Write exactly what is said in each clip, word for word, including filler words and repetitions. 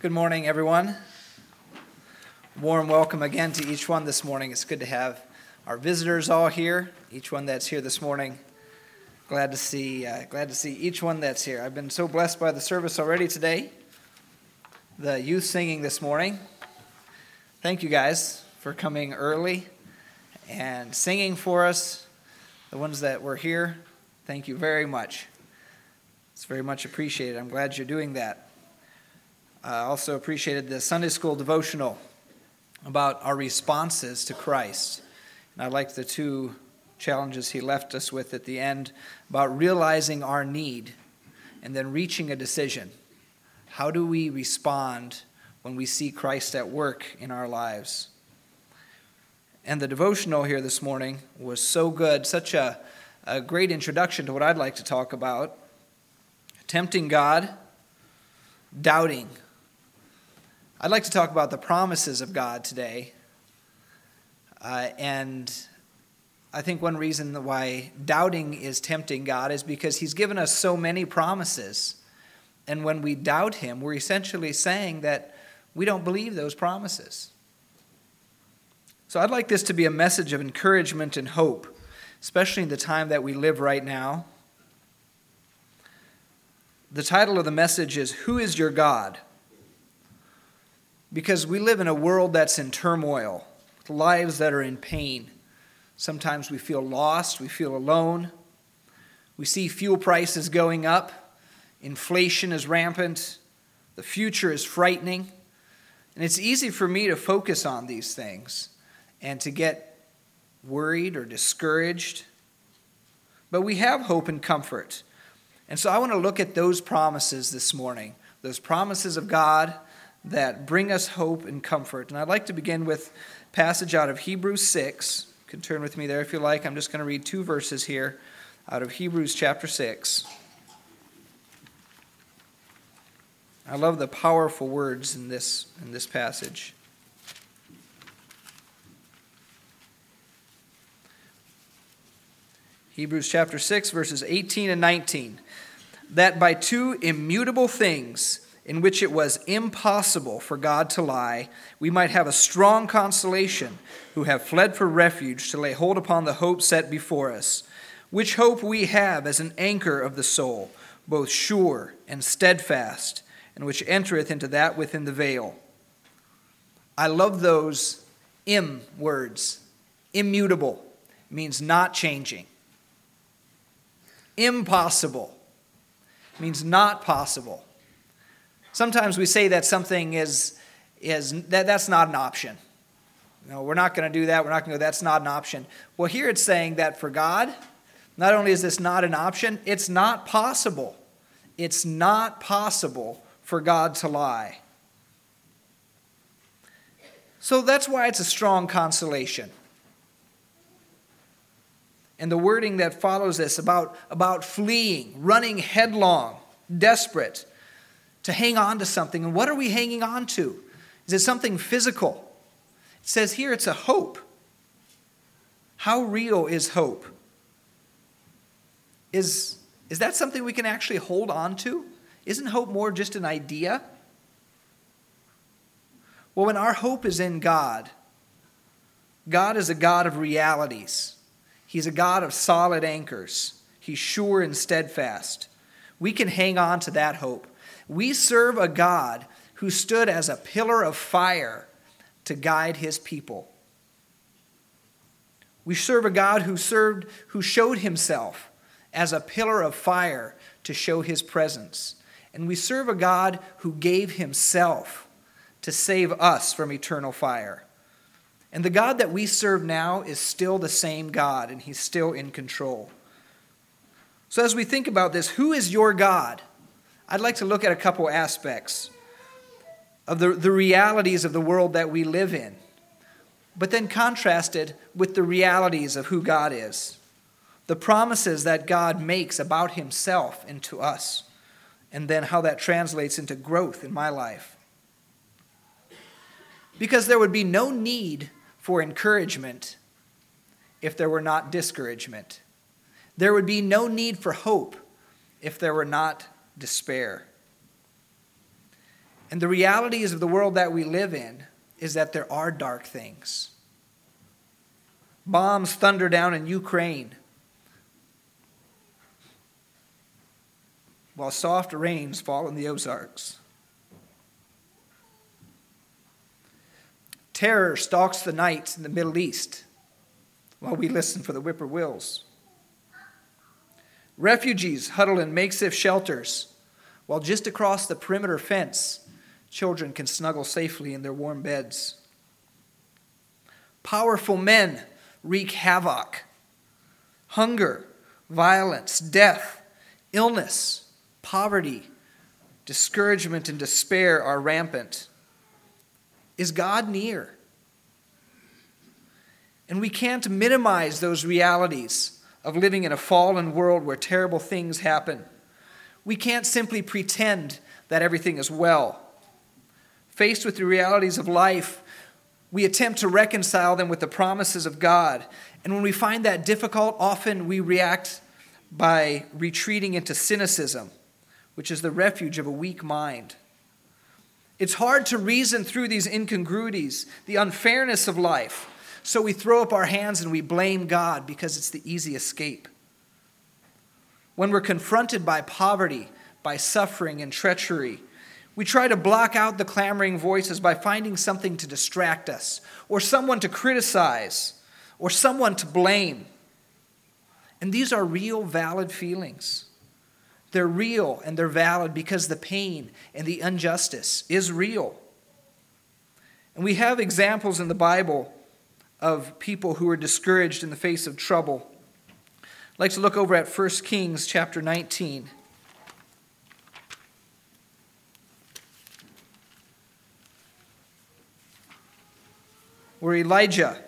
Good morning, everyone. Warm welcome again to each one this morning. It's good to have our visitors all here, each one that's here this morning. Glad to see uh, glad to see each one that's here. I've been so blessed by the service already today. The youth singing this morning. Thank you guys for coming early and singing for us. The ones that were here, thank you very much. It's very much appreciated. I'm glad you're doing that. I also appreciated the Sunday school devotional about our responses to Christ. And I liked the two challenges he left us with at the end about realizing our need and then reaching a decision. How do we respond when we see Christ at work in our lives? And the devotional here this morning was so good, such a, a great introduction to what I'd like to talk about. Tempting God, doubting. I'd like to talk about the promises of God today. Uh, and I think one reason why doubting is tempting God is because he's given us so many promises. And when we doubt him, we're essentially saying that we don't believe those promises. So I'd like this to be a message of encouragement and hope, especially in the time that we live right now. The title of the message is, Who is Your God? Because we live in a world that's in turmoil, lives that are in pain. Sometimes we feel lost, we feel alone. We see fuel prices going up, inflation is rampant, the future is frightening. And it's easy for me to focus on these things and to get worried or discouraged. But we have hope and comfort. And so I want to look at those promises this morning, those promises of God that bring us hope and comfort. And I'd like to begin with a passage out of Hebrews six. You can turn with me there if you like. I'm just going to read two verses here out of Hebrews chapter six. I love the powerful words in this, in this passage. Hebrews chapter six, verses eighteen and nineteen. That by two immutable things, in which it was impossible for God to lie, we might have a strong consolation, who have fled for refuge to lay hold upon the hope set before us, which hope we have as an anchor of the soul, both sure and steadfast, and which entereth into that within the veil. I love those im words. Immutable means not changing. Impossible means not possible. Sometimes we say that something is, is that that's not an option. You know, we're not going to do that. We're not going to go, that's not an option. Well, here it's saying that for God, not only is this not an option, it's not possible. It's not possible for God to lie. So that's why it's a strong consolation. And the wording that follows this about, about fleeing, running headlong, desperate, to hang on to something. And what are we hanging on to? Is it something physical? It says here it's a hope. How real is hope? Is, is that something we can actually hold on to? Isn't hope more just an idea? Well, when our hope is in God, God is a God of realities. He's a God of solid anchors. He's sure and steadfast. We can hang on to that hope. We serve a God who stood as a pillar of fire to guide his people. We serve a God who served, who showed himself as a pillar of fire to show his presence. And we serve a God who gave himself to save us from eternal fire. And the God that we serve now is still the same God, and he's still in control. So as we think about this, who is your God? I'd like to look at a couple aspects of the, the realities of the world that we live in, but then contrasted with the realities of who God is, the promises that God makes about himself and to us, and then how that translates into growth in my life. Because there would be no need for encouragement if there were not discouragement. There would be no need for hope if there were not despair. And the realities of the world that we live in is that there are dark things. Bombs thunder down in Ukraine, while soft rains fall in the Ozarks. Terror stalks the night in the Middle East while we listen for the whippoorwills. Refugees huddle in makeshift shelters, while just across the perimeter fence, children can snuggle safely in their warm beds. Powerful men wreak havoc. Hunger, violence, death, illness, poverty, discouragement, and despair are rampant. Is God near? And we can't minimize those realities of living in a fallen world where terrible things happen. We can't simply pretend that everything is well. Faced with the realities of life, we attempt to reconcile them with the promises of God. And when we find that difficult, often we react by retreating into cynicism, which is the refuge of a weak mind. It's hard to reason through these incongruities, the unfairness of life. So we throw up our hands and we blame God because it's the easy escape. When we're confronted by poverty, by suffering and treachery, we try to block out the clamoring voices by finding something to distract us, or someone to criticize, or someone to blame. And these are real, valid feelings. They're real and they're valid because the pain and the injustice is real. And we have examples in the Bible of people who are discouraged in the face of trouble. I'd like to look over at First Kings chapter nineteen. Where Elijah,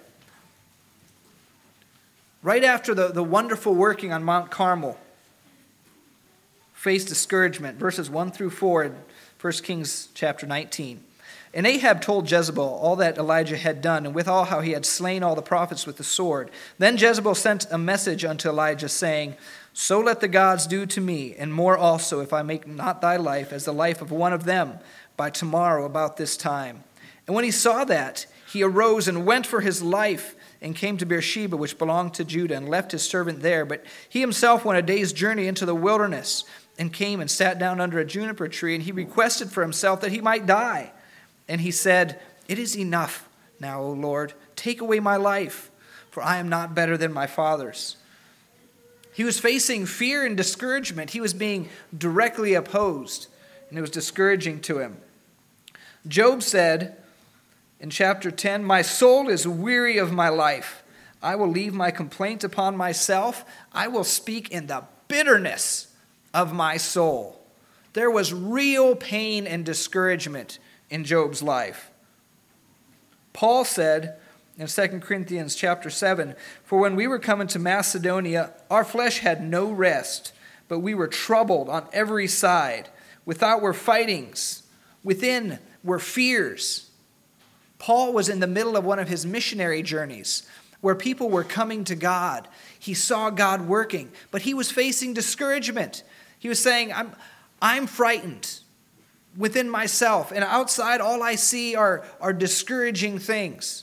right after the, the wonderful working on Mount Carmel, faced discouragement. Verses one through four in First Kings chapter nineteen. And Ahab told Jezebel all that Elijah had done, and withal how he had slain all the prophets with the sword. Then Jezebel sent a message unto Elijah, saying, So let the gods do to me, and more also, if I make not thy life as the life of one of them by tomorrow about this time. And when he saw that, he arose and went for his life, and came to Beersheba, which belonged to Judah, and left his servant there. But he himself went a day's journey into the wilderness, and came and sat down under a juniper tree, and he requested for himself that he might die. And he said, It is enough now, O Lord, take away my life, for I am not better than my fathers. He was facing fear and discouragement. He was being directly opposed, and it was discouraging to him. Job said in chapter ten, My soul is weary of my life. I will leave my complaint upon myself. I will speak in the bitterness of my soul. There was real pain and discouragement in Job's life. Paul said in Second Corinthians chapter seven, For when we were coming to Macedonia, our flesh had no rest, but we were troubled on every side. Without were fightings, within were fears. Paul was in the middle of one of his missionary journeys where people were coming to God. He saw God working, but he was facing discouragement. He was saying, I'm, I'm frightened within myself, and outside all I see are, are discouraging things.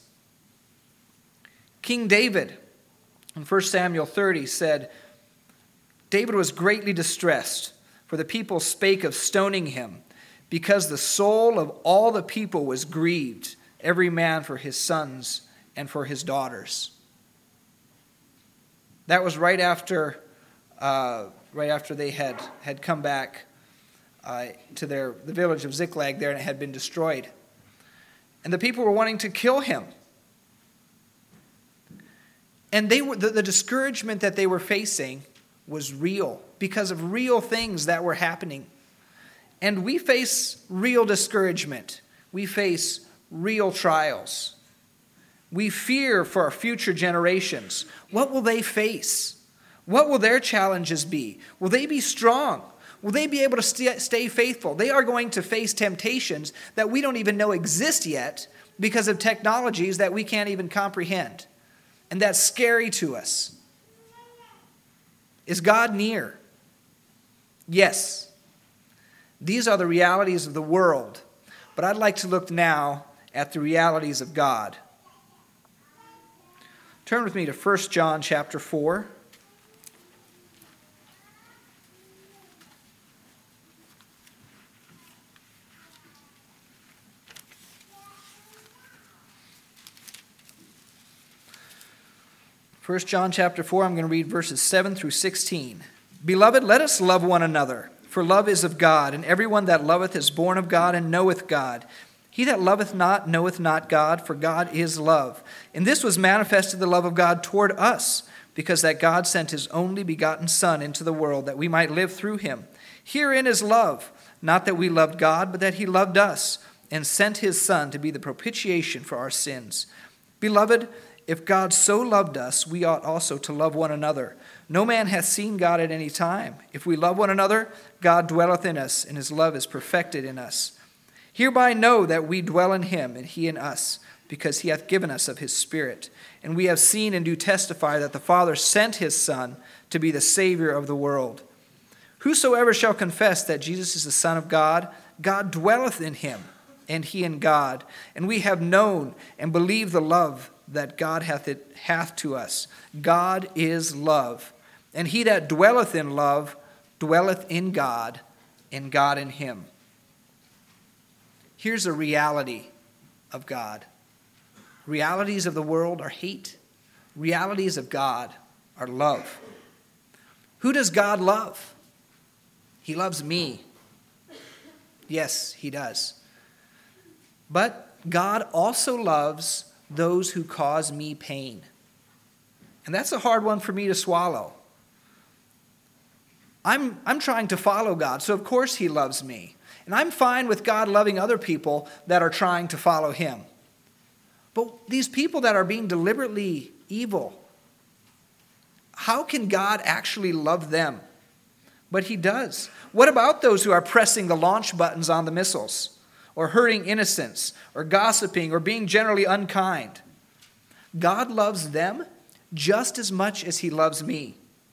King David in First Samuel thirty said, David was greatly distressed, for the people spake of stoning him, because the soul of all the people was grieved, every man for his sons and for his daughters. That was right after, uh, right after they had, had come back uh, to their the village of Ziklag there, and it had been destroyed. And the people were wanting to kill him. And they were the, the discouragement that they were facing was real because of real things that were happening. And we face real discouragement. We face real trials. We fear for our future generations. What will they face? What will their challenges be? Will they be strong? Will they be able to st- stay faithful? They are going to face temptations that we don't even know exist yet because of technologies that we can't even comprehend. And that's scary to us. Is God near? Yes. These are the realities of the world. But I'd like to look now at the realities of God. Turn with me to First John chapter four. First John chapter four, I'm going to read verses seven through sixteen. Beloved, let us love one another, for love is of God, and everyone that loveth is born of God and knoweth God. He that loveth not knoweth not God, for God is love. And this was manifested the love of God toward us, because that God sent his only begotten Son into the world, that we might live through him. Herein is love, not that we loved God, but that he loved us, and sent his Son to be the propitiation for our sins. Beloved, if God so loved us, we ought also to love one another. No man hath seen God at any time. If we love one another, God dwelleth in us, and his love is perfected in us. Hereby know that we dwell in him, and he in us, because he hath given us of his Spirit. And we have seen and do testify that the Father sent his Son to be the Savior of the world. Whosoever shall confess that Jesus is the Son of God, God dwelleth in him, and he in God. And we have known and believed the love that God hath, it, hath to us. God is love. And he that dwelleth in love dwelleth in God, and God in him. Here's a reality of God. Realities of the world are hate. Realities of God are love. Who does God love? He loves me. Yes, he does. But God also loves those who cause me pain. And that's a hard one for me to swallow. I'm, I'm trying to follow God, so of course he loves me. And I'm fine with God loving other people that are trying to follow him. But these people that are being deliberately evil, how can God actually love them? But he does. What about those who are pressing the launch buttons on the missiles, or hurting innocents, or gossiping, or being generally unkind? God loves them just as much as he loves me.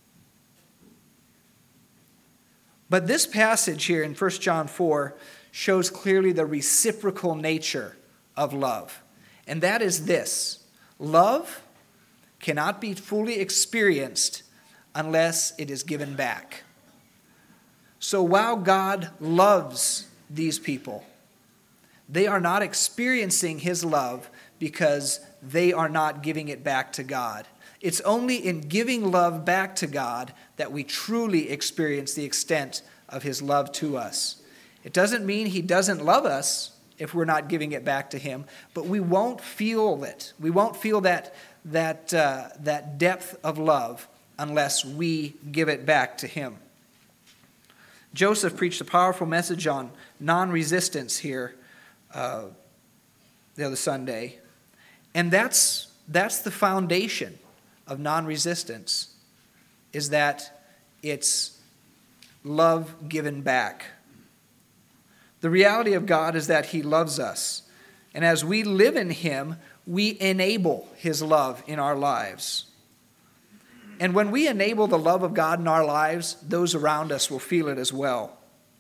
But this passage here in First John four shows clearly the reciprocal nature of love. And that is this: love cannot be fully experienced unless it is given back. So while God loves these people, they are not experiencing his love because they are not giving it back to God. It's only in giving love back to God that we truly experience the extent of his love to us. It doesn't mean he doesn't love us if we're not giving it back to him, but we won't feel it. We won't feel that, that, uh, that depth of love unless we give it back to him. Joseph preached a powerful message on non-resistance here uh, the other Sunday, and that's, that's the foundation of non-resistance, is that it's love given back. The reality of God is that he loves us, and as we live in him, we enable his love in our lives. And when we enable the love of God in our lives, those around us will feel it as well.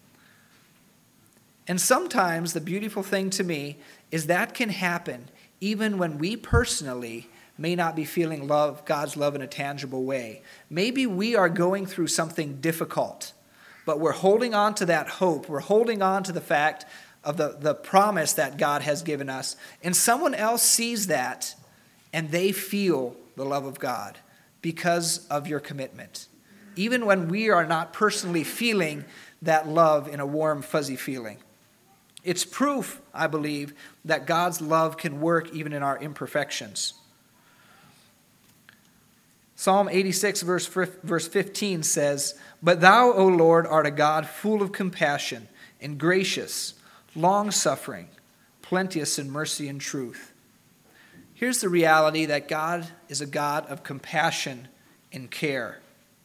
And sometimes the beautiful thing to me is that can happen even when we personally may not be feeling love, God's love in a tangible way. Maybe we are going through something difficult, but we're holding on to that hope. We're holding on to the fact of the, the promise that God has given us. And someone else sees that, and they feel the love of God because of your commitment. Even when we are not personally feeling that love in a warm, fuzzy feeling. It's proof, I believe, that God's love can work even in our imperfections. Psalm eighty-six, verse fifteen says, "But thou, O Lord, art a God full of compassion and gracious, long-suffering, plenteous in mercy and truth." Here's the reality that God is a God of compassion and care.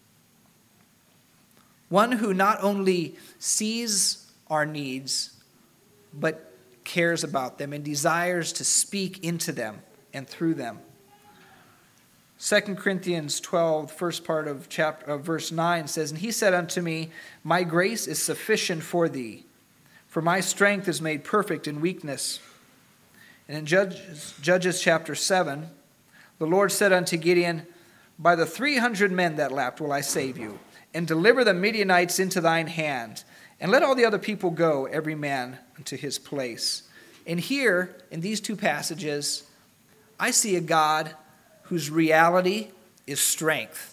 One who not only sees our needs, but cares about them and desires to speak into them and through them. Second Corinthians twelve, first part of chapter of verse nine says, "And he said unto me, My grace is sufficient for thee, for for my strength is made perfect in weakness. And in Judges, Judges chapter seven, the Lord said unto Gideon, by the three hundred men that lapped will I save you, and deliver the Midianites into thine hand, and let all the other people go, every man unto his place. And here, in these two passages, I see a God whose reality is strength.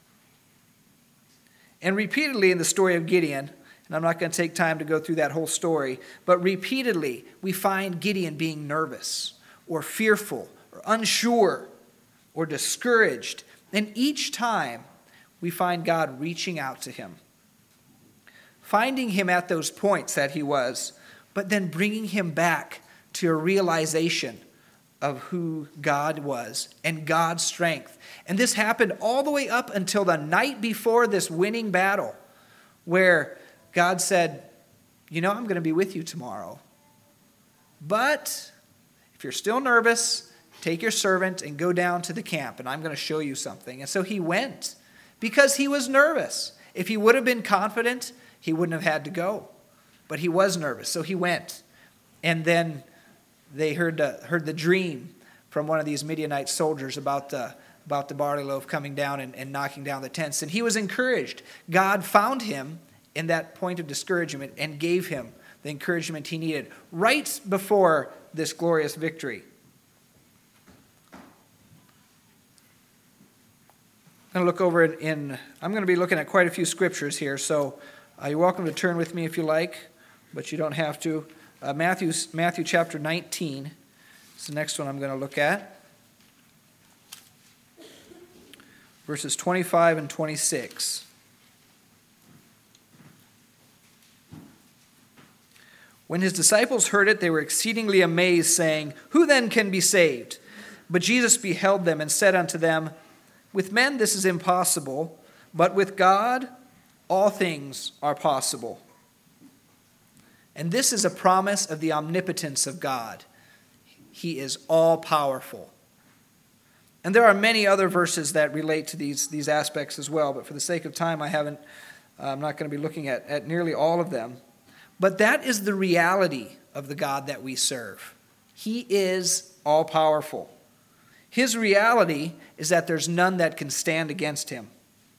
And repeatedly in the story of Gideon, and I'm not going to take time to go through that whole story, but repeatedly we find Gideon being nervous or fearful or unsure or discouraged. And each time we find God reaching out to him, finding him at those points that he was, but then bringing him back to a realization of who God was and God's strength. And this happened all the way up until the night before this winning battle, where God said, you know, I'm going to be with you tomorrow. But if you're still nervous, take your servant and go down to the camp, and I'm going to show you something. And so he went because he was nervous. If he would have been confident, he wouldn't have had to go. But he was nervous, so he went. And then they heard the, heard the dream from one of these Midianite soldiers about the, about the barley loaf coming down and, and knocking down the tents. And he was encouraged. God found him in that point of discouragement and gave him the encouragement he needed right before this glorious victory. I'm going to look over in, in I'm going to be looking at quite a few scriptures here, so uh, you're welcome to turn with me if you like, but you don't have to. Uh, Matthew, Matthew chapter nineteen is the next one I'm going to look at. Verses twenty-five and twenty-six. When his disciples heard it, they were exceedingly amazed, saying, who then can be saved? But Jesus beheld them and said unto them, with men this is impossible, but with God all things are possible. And this is a promise of the omnipotence of God. He is all-powerful. And there are many other verses that relate to these, these aspects as well, but for the sake of time, I haven't, uh, I'm not going to be looking at, at nearly all of them. But that is the reality of the God that we serve. He is all-powerful. His reality is that there's none that can stand against him.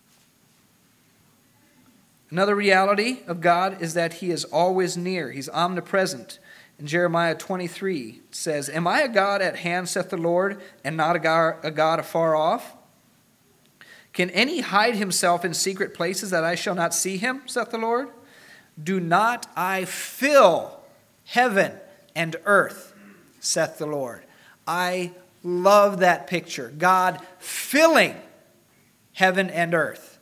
Another reality of God is that he is always near. He's omnipresent. In Jeremiah twenty-three, it says, am I a God at hand, saith the Lord, and not a God, a God afar off? Can any hide himself in secret places that I shall not see him, saith the Lord? Do not I fill heaven and earth, saith the Lord. I love that picture. God filling heaven and earth.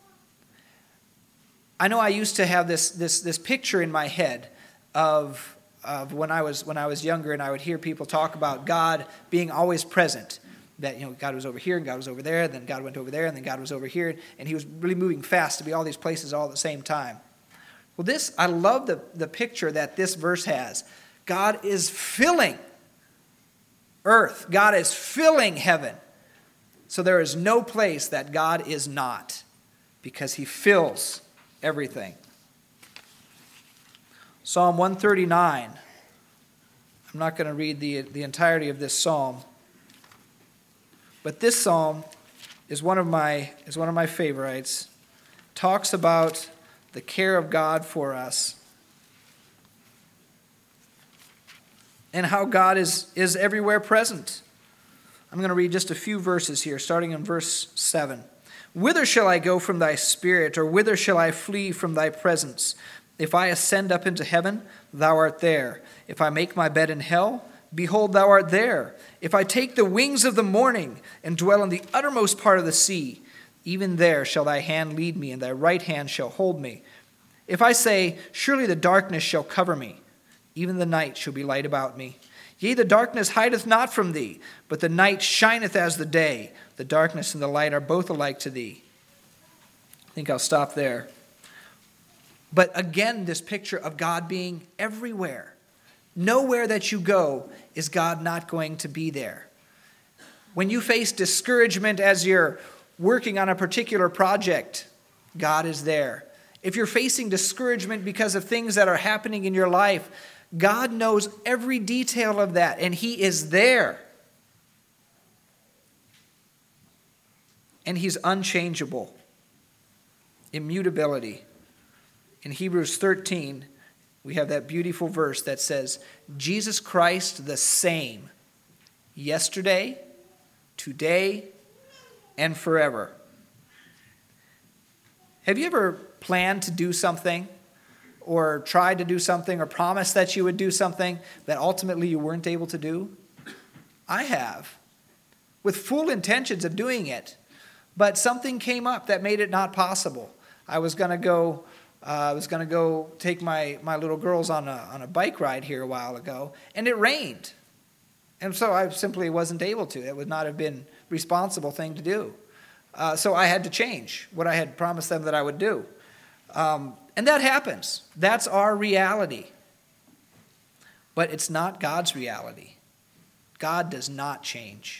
I know I used to have this this this picture in my head of of when I was when I was younger, and I would hear people talk about God being always present. That, you know, God was over here and God was over there, then God went over there, and then God was over here, and he was really moving fast to be all these places all at the same time. Well, this, I love the, the picture that this verse has. God is filling earth. God is filling heaven. So there is no place that God is not, because he fills everything. Psalm one thirty-nine. I'm not going to read the, the entirety of this psalm, but this psalm is one of my is one of my favorites. Talks about the care of God for us, and how God is, is everywhere present. I'm going to read just a few verses here, starting in verse seven. Whither shall I go from thy spirit, or whither shall I flee from thy presence? If I ascend up into heaven, thou art there. If I make my bed in hell, behold, thou art there. If I take the wings of the morning and dwell in the uttermost part of the sea, even there shall thy hand lead me, and thy right hand shall hold me. If I say, surely the darkness shall cover me, even the night shall be light about me. Yea, the darkness hideth not from thee, but the night shineth as the day. The darkness and the light are both alike to thee. I think I'll stop there. But again, this picture of God being everywhere. Nowhere that you go is God not going to be there. When you face discouragement as you're working on a particular project, God is there. if you're facing discouragement because of things that are happening in your life, God knows every detail of that, and He is there. And He's unchangeable. Immutability. In Hebrews thirteen, we have that beautiful verse that says, Jesus Christ the same, yesterday, today, and forever. Have you ever planned to do something, or tried to do something, or promised that you would do something that ultimately you weren't able to do? I have, with full intentions of doing it, but something came up that made it not possible. I was going to go. Uh, I was going to go take my, my little girls on a on a bike ride here a while ago, and it rained, and so I simply wasn't able to. It would not have been a responsible thing to do. Uh, so I had to change what I had promised them that I would do. Um, and that happens. That's our reality. But it's not God's reality. God does not change.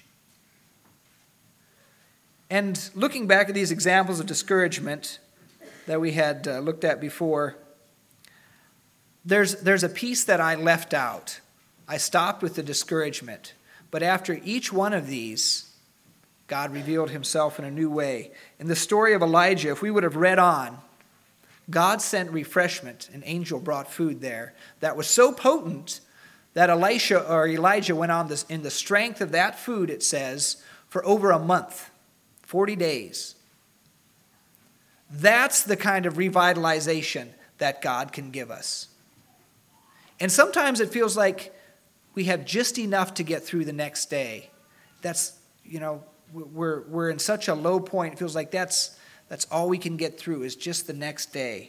And looking back at these examples of discouragement that we had uh, looked at before, there's, there's a piece that I left out. I stopped with the discouragement. But after each one of these, God revealed Himself in a new way. In the story of Elijah, if we would have read on, God sent refreshment. An angel brought food there that was so potent that Elisha or Elijah went on this in the strength of that food, it says, for over a month, forty days. That's the kind of revitalization that God can give us. And sometimes it feels like we have just enough to get through the next day. That's, you know, We're we're in such a low point. It feels like that's that's all we can get through is just the next day.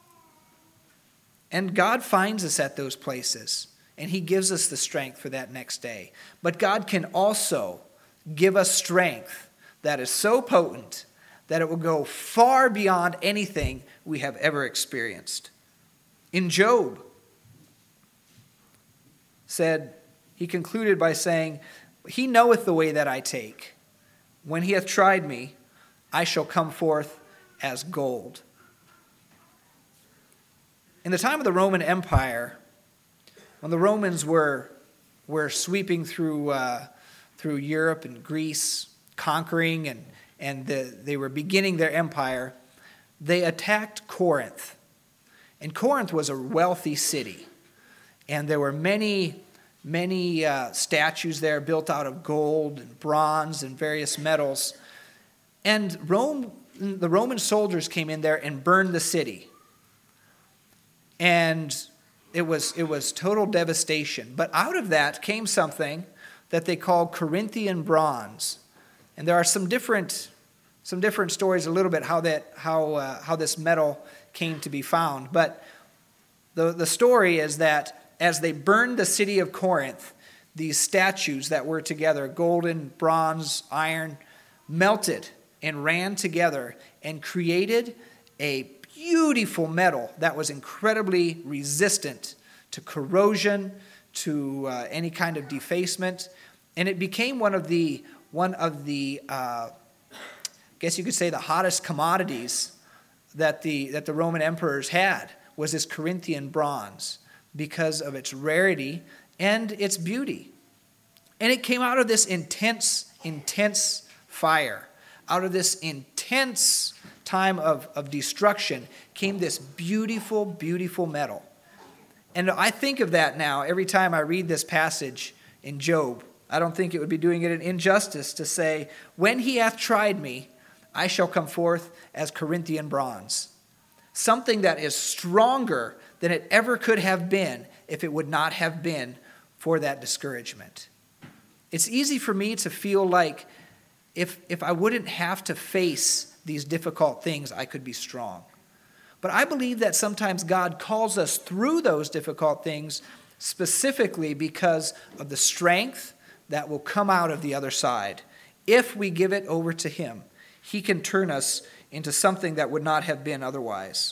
And God finds us at those places, and He gives us the strength for that next day. But God can also give us strength that is so potent that it will go far beyond anything we have ever experienced. In Job, said he concluded by saying, "He knoweth the way that I take. When He hath tried me, I shall come forth as gold." In the time of the Roman Empire, when the Romans were, were sweeping through, uh, through Europe and Greece, conquering, and, and the, they were beginning their empire, they attacked Corinth. And Corinth was a wealthy city. And there were many Many uh, statues there built out of gold and bronze and various metals. And Rome, the Roman soldiers came in there and burned the city. And it was, it was total devastation. But out of that came something that they called Corinthian bronze. And there are some different, some different stories a little bit how, that, how, uh, how this metal came to be found. But the, the story is that as they burned the city of Corinth, these statues that were together, golden, bronze, iron, melted and ran together and created a beautiful metal that was incredibly resistant to corrosion, to uh, any kind of defacement. And it became one of the, one of the uh, I guess you could say the hottest commodities that the, that the Roman emperors had, was this Corinthian bronze, because of its rarity and its beauty. And it came out of this intense, intense fire. Out of this intense time of, of destruction came this beautiful, beautiful metal. And I think of that now every time I read this passage in Job. I don't think it would be doing it an injustice to say, when He hath tried me, I shall come forth as Corinthian bronze. Something that is stronger than it ever could have been if it would not have been for that discouragement. It's easy for me to feel like if, if I wouldn't have to face these difficult things, I could be strong. But I believe that sometimes God calls us through those difficult things specifically because of the strength that will come out of the other side. If we give it over to Him, He can turn us into something that would not have been otherwise.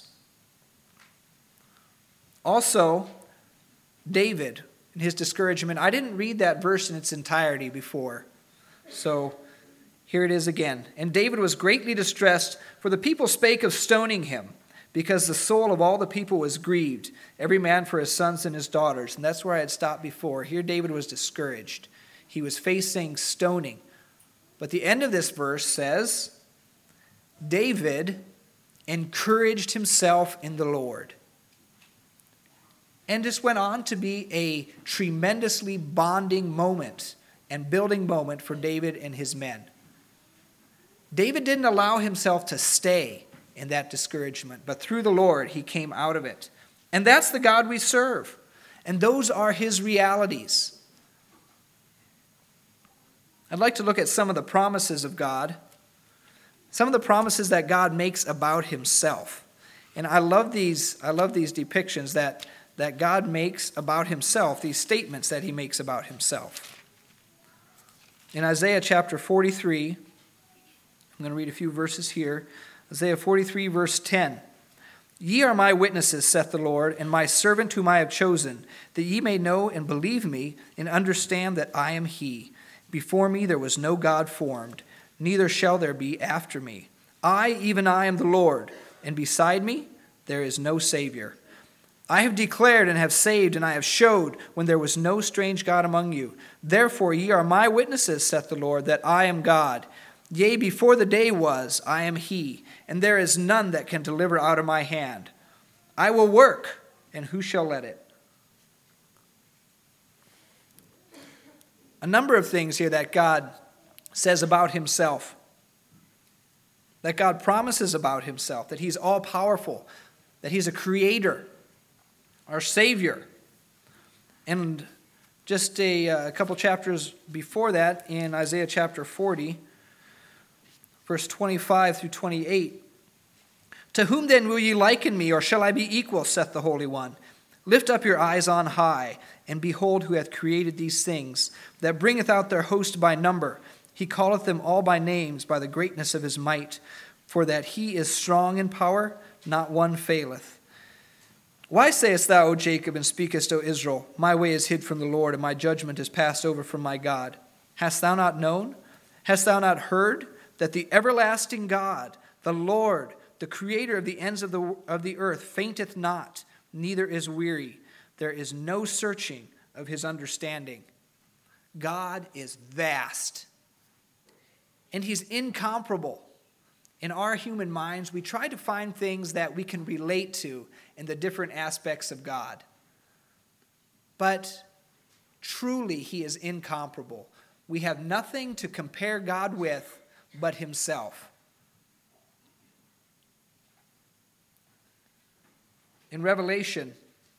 Also, David, in his discouragement, I didn't read that verse in its entirety before. So here it is again. And David was greatly distressed, for the people spake of stoning him. because the soul of all the people was grieved, every man for his sons and his daughters. And that's where I had stopped before. Here David was discouraged. He was facing stoning. But the end of this verse says, David encouraged himself in the Lord. And this went on to be a tremendously bonding moment and building moment for David and his men. David didn't allow himself to stay in that discouragement, but through the Lord, he came out of it. And that's the God we serve. And those are his realities. I'd like to look at some of the promises of God, some of the promises that God makes about himself. And I love these, I love these depictions that, that God makes about himself, these statements that he makes about himself. In Isaiah chapter forty-three, I'm going to read a few verses here. Isaiah forty-three, verse ten. Ye are my witnesses, saith the Lord, and my servant whom I have chosen, that ye may know and believe me, and understand that I am he. Before me there was no God formed, neither shall there be after me. I, even I, am the Lord, and beside me there is no Savior. I have declared and have saved, and I have showed when there was no strange God among you. Therefore ye are my witnesses, saith the Lord, that I am God. Yea, before the day was, I am he, and there is none that can deliver out of my hand. I will work, and who shall let it? A number of things here that God says about himself, that God promises about himself, that he's all-powerful, that he's a creator, our Savior. And just a, a couple chapters before that, in Isaiah chapter forty, verse twenty-five through twenty-eight, to whom then will ye liken me, or shall I be equal, saith the Holy One? Lift up your eyes on high, and behold who hath created these things, that bringeth out their host by number. He calleth them all by names, by the greatness of his might. For that he is strong in power, not one faileth. Why sayest thou, O Jacob, and speakest, O Israel, my way is hid from the Lord, and my judgment is passed over from my God? Hast thou not known? Hast thou not heard that the everlasting God, the Lord, the creator of the ends of the, of the earth, fainteth not, neither is weary. There is no searching of his understanding. God is vast, and he's incomparable. In our human minds, we try to find things that we can relate to in the different aspects of God. But truly, he is incomparable. We have nothing to compare God with but himself. In Revelation,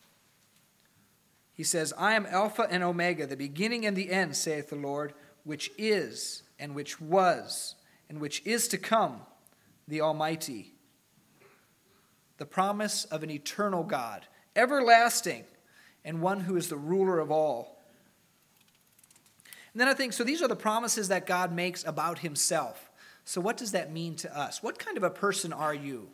he says, I am Alpha and Omega, the beginning and the end, saith the Lord, which is, and which was, and which is to come, the Almighty. The promise of an eternal God, everlasting, and one who is the ruler of all. And then I think, so these are the promises that God makes about himself. So what does that mean to us? What kind of a person are you?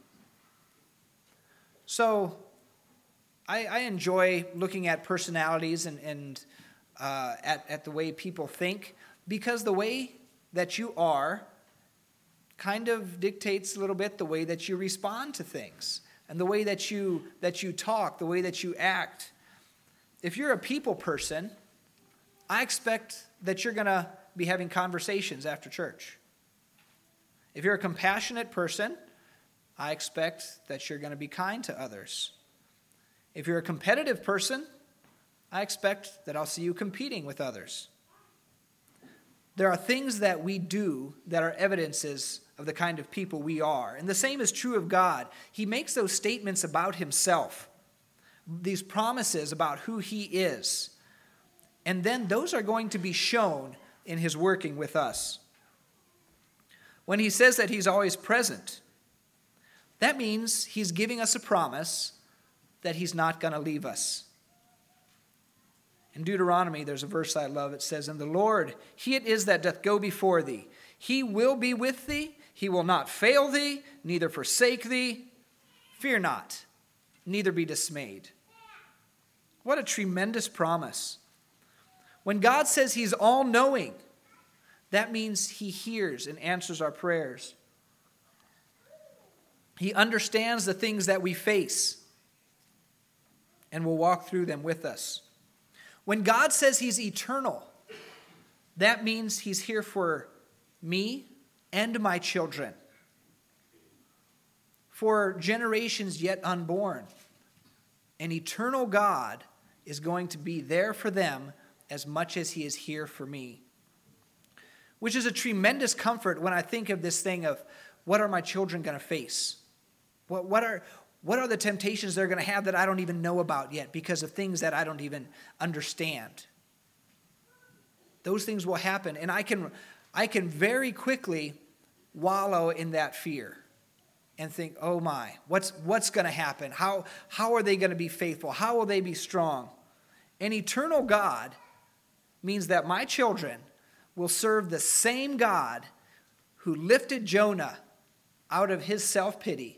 So I, I enjoy looking at personalities and, and uh, at, at the way people think, because the way that you are kind of dictates a little bit the way that you respond to things and the way that you that you talk, the way that you act. If you're a people person, I expect that you're going to be having conversations after church. If you're a compassionate person, I expect that you're going to be kind to others. If you're a competitive person, I expect that I'll see you competing with others. There are things that we do that are evidences of the kind of people we are. And the same is true of God. He makes those statements about himself, these promises about who he is. And then those are going to be shown in his working with us. When he says that he's always present, that means he's giving us a promise that he's not going to leave us. In Deuteronomy, there's a verse I love. It says, And the Lord, he it is that doth go before thee. He will be with thee. He will not fail thee, neither forsake thee. Fear not, neither be dismayed. What a tremendous promise. When God says he's all-knowing, that means he hears and answers our prayers. He understands the things that we face and will walk through them with us. When God says he's eternal, that means he's here for me and my children, for generations yet unborn. An eternal God is going to be there for them as much as he is here for me. Which is a tremendous comfort when I think of this thing of, what are my children going to face? What, what are what are the temptations they're going to have that I don't even know about yet because of things that I don't even understand? Those things will happen, and I can I can very quickly wallow in that fear and think, oh my, what's what's going to happen? How how are they going to be faithful? How will they be strong? An eternal God means that my children will serve the same God who lifted Jonah out of his self-pity,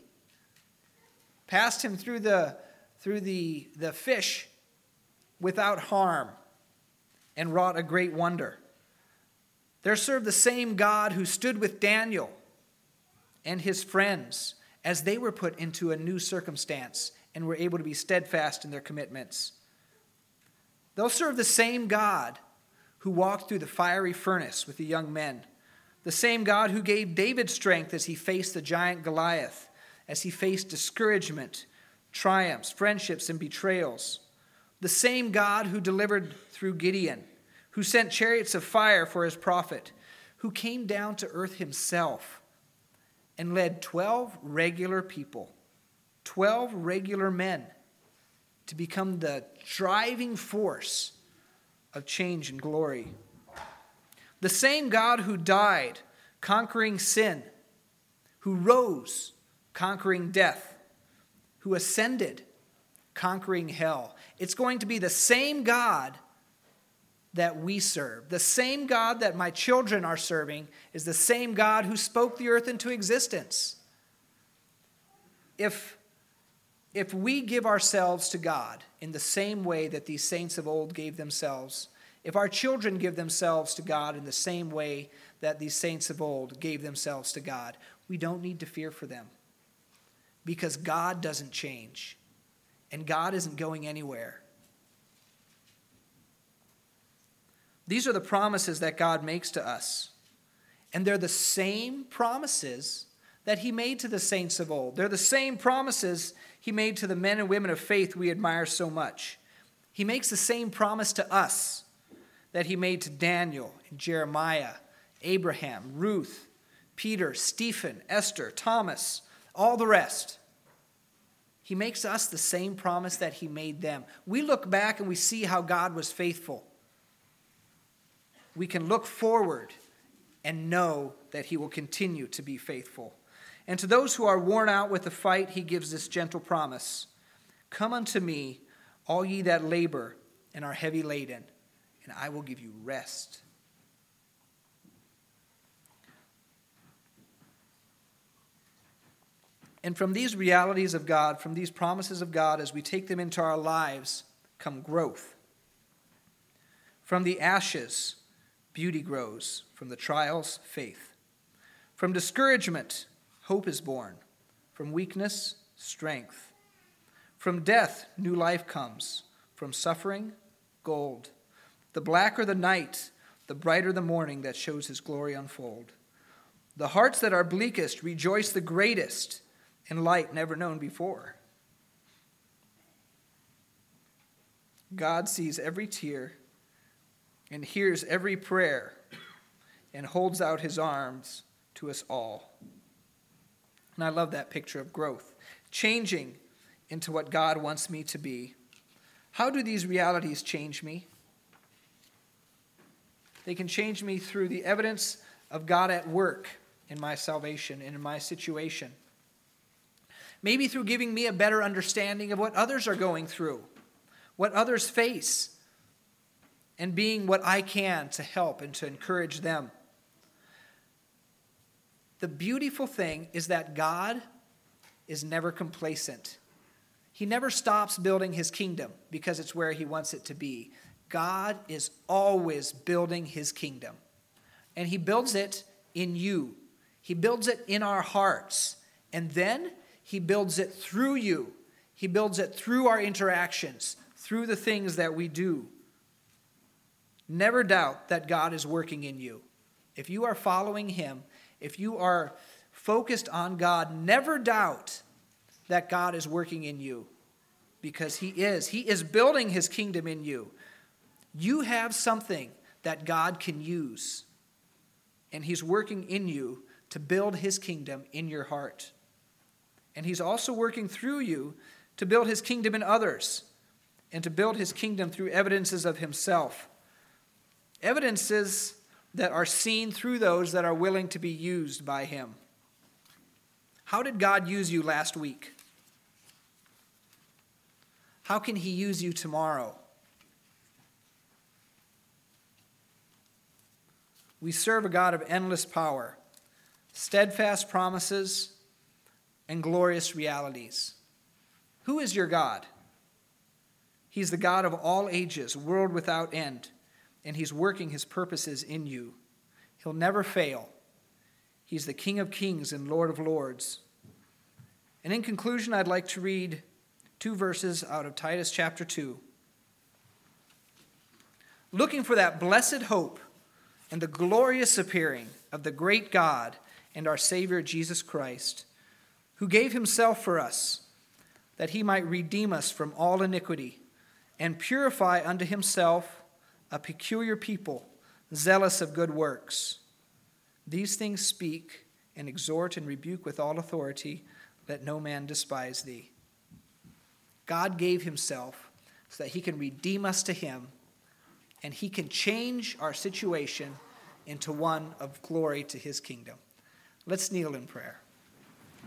passed him through the through the, the fish without harm, and wrought a great wonder. They'll serve the same God who stood with Daniel and his friends as they were put into a new circumstance and were able to be steadfast in their commitments. They'll serve the same God who walked through the fiery furnace with the young men, the same God who gave David strength as he faced the giant Goliath, as he faced discouragement, triumphs, friendships, and betrayals. The same God who delivered through Gideon, who sent chariots of fire for his prophet, who came down to earth himself and led twelve regular people, twelve regular men, to become the driving force of change and glory. The same God who died, conquering sin, who rose, conquering death, who ascended, conquering hell. It's going to be the same God that we serve. The same God that my children are serving is the same God who spoke the earth into existence. If, if we give ourselves to God in the same way that these saints of old gave themselves, if our children give themselves to God in the same way that these saints of old gave themselves to God, we don't need to fear for them, because God doesn't change, and God isn't going anywhere. These are the promises that God makes to us, and they're the same promises that he made to the saints of old. They're the same promises he made to the men and women of faith we admire so much. He makes the same promise to us that he made to Daniel and Jeremiah, Abraham, Ruth, Peter, Stephen, Esther, Thomas, all the rest. He makes us the same promise that he made them. We look back and we see how God was faithful. We can look forward and know that he will continue to be faithful. And to those who are worn out with the fight, he gives this gentle promise: "Come unto me, all ye that labor and are heavy laden, and I will give you rest." And from these realities of God, from these promises of God, as we take them into our lives, come growth. From the ashes, beauty grows. From the trials, faith. From discouragement, hope is born. From weakness, strength. From death, new life comes. From suffering, gold. The blacker the night, the brighter the morning that shows his glory unfold. The hearts that are bleakest rejoice the greatest in light never known before. God sees every tear and hears every prayer and holds out his arms to us all. And I love that picture of growth, changing into what God wants me to be. How do these realities change me? They can change me through the evidence of God at work in my salvation and in my situation. Maybe through giving me a better understanding of what others are going through, what others face, and being what I can to help and to encourage them. The beautiful thing is that God is never complacent. He never stops building his kingdom because it's where he wants it to be. God is always building his kingdom. And he builds it in you. He builds it in our hearts. And then He builds it through you. He builds it through our interactions, through the things that we do. Never doubt that God is working in you. If you are following him, if you are focused on God, never doubt that God is working in you, because he is. He is building his kingdom in you. You have something that God can use, and he's working in you to build his kingdom in your heart. And he's also working through you to build his kingdom in others, and to build his kingdom through evidences of himself. Evidences that are seen through those that are willing to be used by him. How did God use you last week? How can he use you tomorrow? We serve a God of endless power, steadfast promises, and glorious realities. Who is your God? He's the God of all ages, world without end, and he's working his purposes in you. He'll never fail. He's the King of kings and Lord of lords. And in conclusion, I'd like to read two verses out of Titus chapter two. Looking for that blessed hope and the glorious appearing of the great God and our Savior Jesus Christ, who gave himself for us, that he might redeem us from all iniquity, and purify unto himself a peculiar people, zealous of good works. These things speak and exhort and rebuke with all authority. Let no man despise thee. God gave himself so that he can redeem us to him, and he can change our situation into one of glory to his kingdom. Let's kneel in prayer.